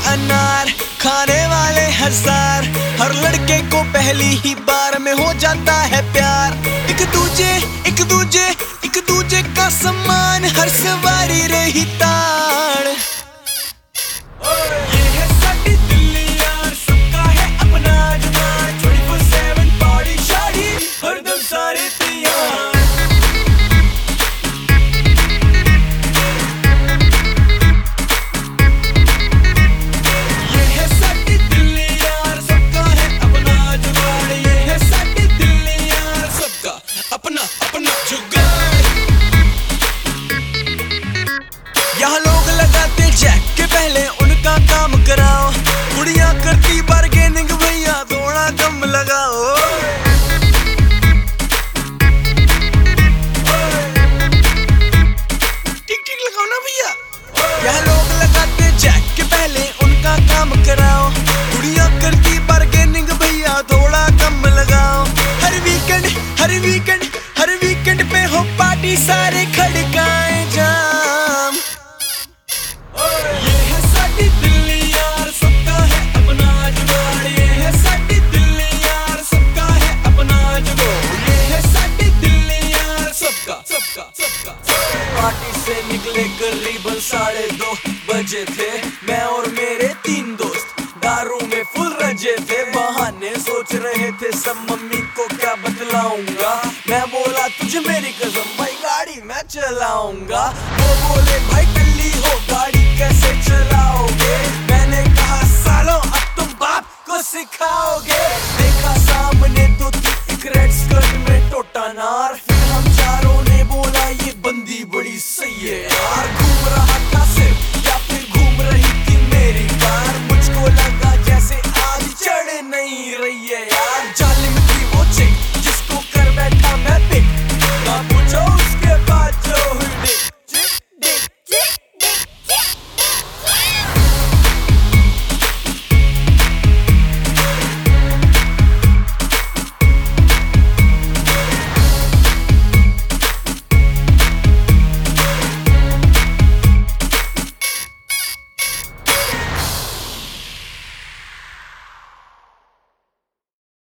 अनार, खाने वाले हजार। हर लड़के को पहली ही बार में हो जाता है प्यार। एक दूजे का सम्मान, हर सवारी रही ताड़। ये है साडी दिल्ली यार, सबका है अपना जुगाड़। 24/7 पार्टी शादी, हरदम सारे तैयार। ये है साडी दिल्ली यार, सबका है अपना जुगाड़। ये है साडी दिल्ली यार, सबका अपना अपना जुगाड़। यहाँ लोग लगाते जैक के पहले उनका काम कराओ। कुड़ियाँ करती बार्गेनिंग, भैया थोड़ा कम लगाओ। ठीक ठीक लगाओ ना भैया। यहाँ लोग लगाते जैक के पहले उनका काम कराओ। कुड़ियाँ करती बार्गेनिंग, भैया थोड़ा कम लगाओ। हर वीकेंड पे हो पार्टी, सारे खड़काए जाम। ये है साडी दिल्ली यार, सबका है अपना जुगाड़। ये है साडी दिल्ली यार, सबका है अपना जुगाड़। ये है साडी दिल्ली यार, सबका पार्टी से निकले करीबन 2:30 बजे थे। मैं और मेरे 3 दोस्त दारू में फुल रजे थे। बहाने सोच रहे थे सब, मम्मी को क्या बतलाऊंगा। मैं बोला तुझे मेरी कसम भाई, गाड़ी मैं चलाऊंगा। वो बोले भाई